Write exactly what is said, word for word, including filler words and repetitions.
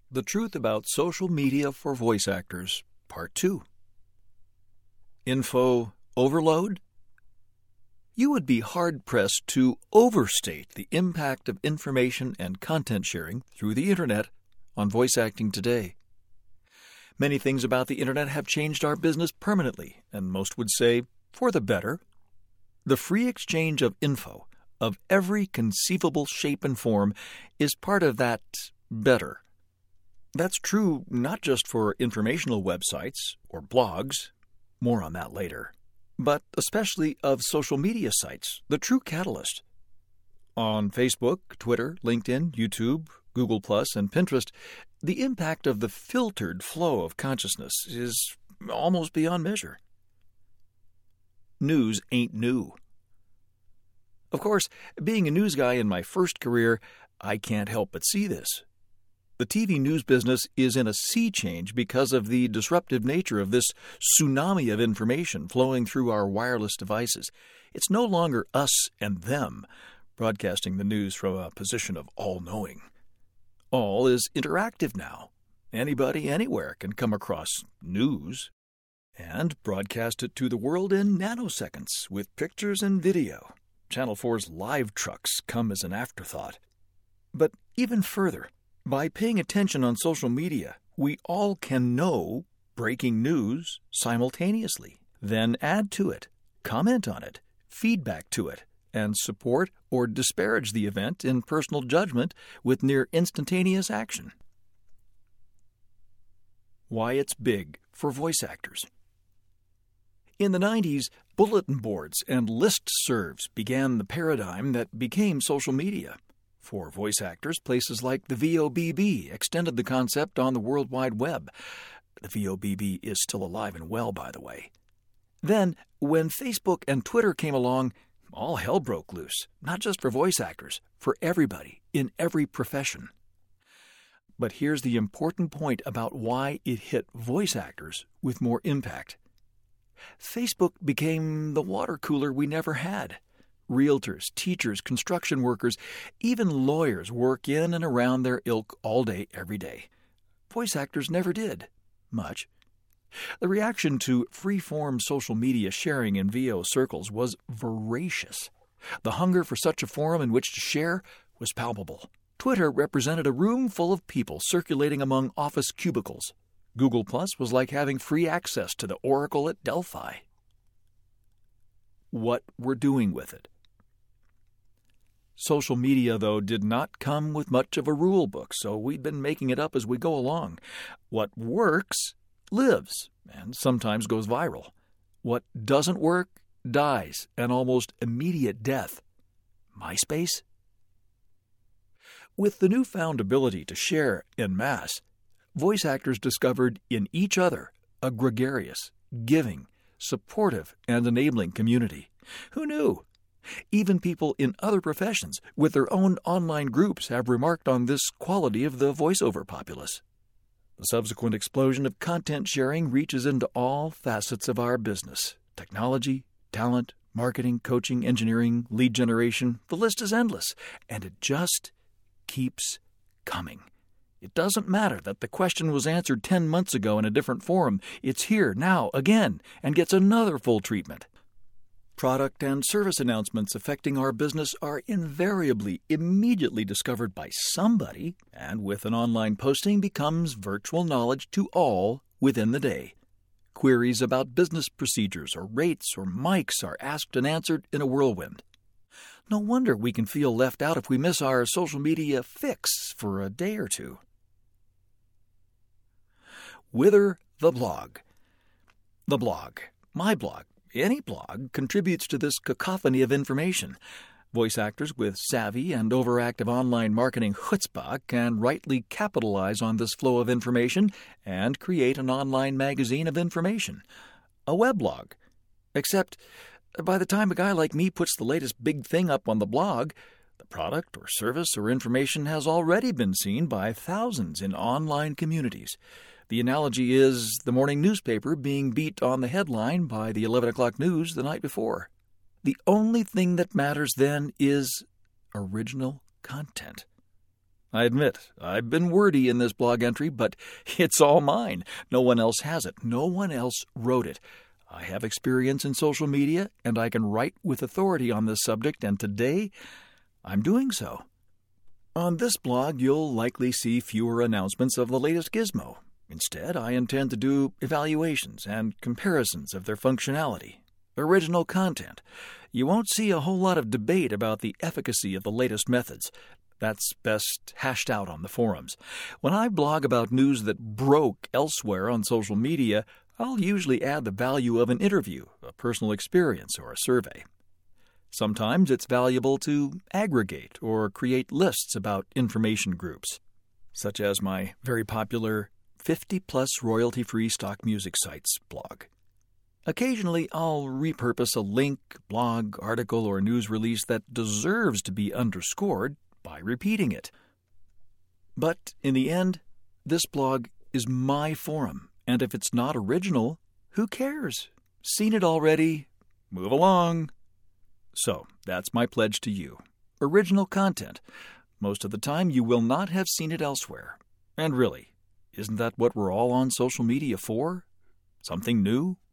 The Truth About Social Media for Voice Actors, Part two. Info overload? You would be hard-pressed to overstate the impact of information and content sharing through the Internet on voice acting today. Many things about the Internet have changed our business permanently, and most would say for the better. The free exchange of info of every conceivable shape and form is part of that better. That's true not just for informational websites or blogs, more on that later, but especially of social media sites, the true catalyst. On Facebook, Twitter, LinkedIn, YouTube, Google Plus, and Pinterest, the impact of the filtered flow of consciousness is almost beyond measure. News ain't new. Of course, being a news guy in my first career, I can't help but see this. The T V news business is in a sea change because of the disruptive nature of this tsunami of information flowing through our wireless devices. It's no longer us and them, broadcasting the news from a position of all-knowing. All is interactive now. Anybody, anywhere can come across news and broadcast it to the world in nanoseconds with pictures and video. Channel four's live trucks come as an afterthought. But even further, by paying attention on social media, we all can know breaking news simultaneously, then add to it, comment on it, feedback to it, and support or disparage the event in personal judgment with near instantaneous action. Why it's big for voice actors. In the nineties, bulletin boards and listservs began the paradigm that became social media. For voice actors, places like the V O B B extended the concept on the World Wide Web. The V O B B is still alive and well, by the way. Then, when Facebook and Twitter came along, all hell broke loose, not just for voice actors, for everybody, in every profession. But here's the important point about why it hit voice actors with more impact. Facebook became the water cooler we never had. Realtors, teachers, construction workers, even lawyers work in and around their ilk all day, every day. Voice actors never did much. The reaction to free-form social media sharing in V O circles was voracious. The hunger for such a forum in which to share was palpable. Twitter represented a room full of people circulating among office cubicles. Google Plus was like having free access to the Oracle at Delphi. What we're doing with it. Social media, though, did not come with much of a rule book, so we've been making it up as we go along. What works lives and sometimes goes viral. What doesn't work dies, an almost immediate death. MySpace? With the newfound ability to share en masse, voice actors discovered in each other a gregarious, giving, supportive, and enabling community. Who knew? Even people in other professions with their own online groups have remarked on this quality of the voiceover populace. The subsequent explosion of content sharing reaches into all facets of our business. Technology, talent, marketing, coaching, engineering, lead generation, the list is endless, and it just keeps coming. It doesn't matter that the question was answered ten months ago in a different forum. It's here now again and gets another full treatment. Product and service announcements affecting our business are invariably immediately discovered by somebody, and with an online posting becomes virtual knowledge to all within the day. Queries about business procedures or rates or mics are asked and answered in a whirlwind. No wonder we can feel left out if we miss our social media fix for a day or two. Whither the blog. The blog, my blog, any blog, contributes to this cacophony of information. Voice actors with savvy and overactive online marketing chutzpah can rightly capitalize on this flow of information and create an online magazine of information, a weblog. Except, by the time a guy like me puts the latest big thing up on the blog, the product or service or information has already been seen by thousands in online communities. The analogy is the morning newspaper being beat on the headline by the eleven o'clock news the night before. The only thing that matters then is original content. I admit, I've been wordy in this blog entry, but it's all mine. No one else has it. No one else wrote it. I have experience in social media, and I can write with authority on this subject, and today I'm doing so. On this blog, you'll likely see fewer announcements of the latest gizmo. Instead, I intend to do evaluations and comparisons of their functionality, original content. You won't see a whole lot of debate about the efficacy of the latest methods. That's best hashed out on the forums. When I blog about news that broke elsewhere on social media, I'll usually add the value of an interview, a personal experience, or a survey. Sometimes it's valuable to aggregate or create lists about information groups, such as my very popular fifty plus royalty-free stock music sites blog. Occasionally, I'll repurpose a link, blog, article, or news release that deserves to be underscored by repeating it. But in the end, this blog is my forum, and if it's not original, who cares? Seen it already? Move along. So, that's my pledge to you. Original content. Most of the time, you will not have seen it elsewhere. And really, isn't that what we're all on social media for? Something new?